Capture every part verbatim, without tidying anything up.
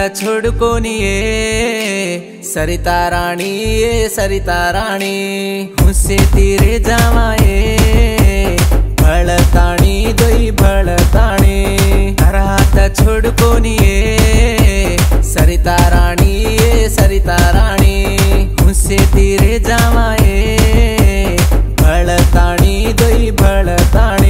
छोड़ कोनी ये सरिता रानी ये सरिता रानी मुझसे तेरे जावाए भड़ताणी दोई भड़ताणी तारा हाथ छोड़ कोनी ये सरिता रानी ये सरिता रानी मुझसे तेरे जावाए भड़ताणी दोई भड़ताणी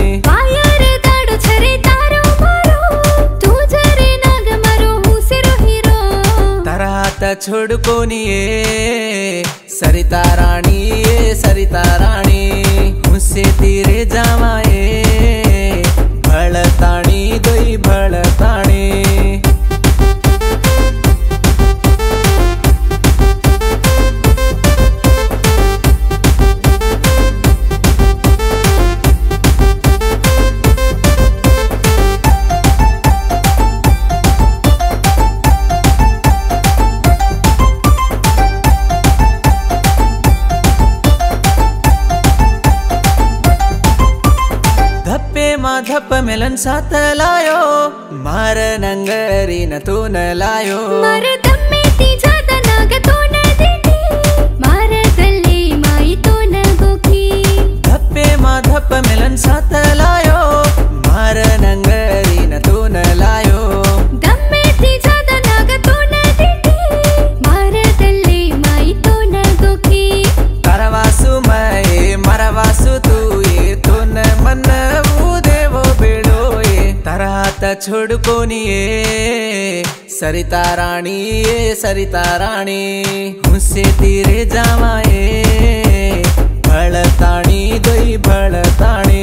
छोड़ कोनी ये सरिता रानी ये सरिता रानी मुझसे तेरे जावाए भड़ताणी दोई भड़ताणी। धप मिलन साथ लायो मार नंगरी न तू न लायो मार दम में ती ज्यादा नाग तो न देती मार गले माई तो न गोकी धप्पे मा धप मिलन साथ लायो मार नंगरी न तू न लायो दम में ती ज्यादा नाग तो न देती मार गले माई तो न गोकी तारवासु मैं मरवासु तू ये तो न मन छोड़ कोनी ये सरिता रानी ये सरिता रानी मुझसे तेरे जावाए भड़ताणी दोई भड़ताणी।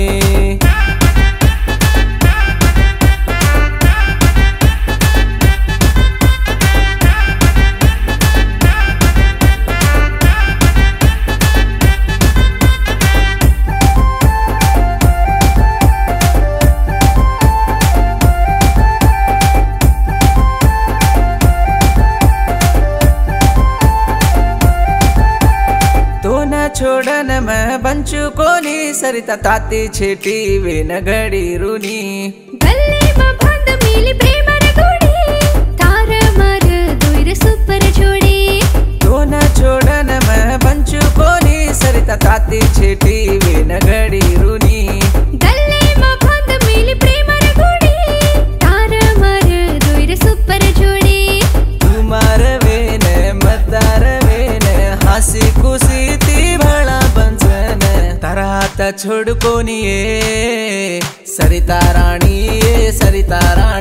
छोड़न मैं बंचू कोनी सरिता ताती छेटी वे न घड़ी रूनी गले में बंद मिली प्रेम रगोड़ी तार मार दोइर सुपर छोड़ी तो न छोड़न मैं बंचू कोनी सरिता ताती छेटी वे न घड़ी रूनी गले में बंद मिली प्रेम रगोड़ी तार मार दोइर सुपर छोड़ी तू मार वे न मतार वे न हंसी खुशी छोड़ कोनी ये सरिता रानी ये सरिता रानी।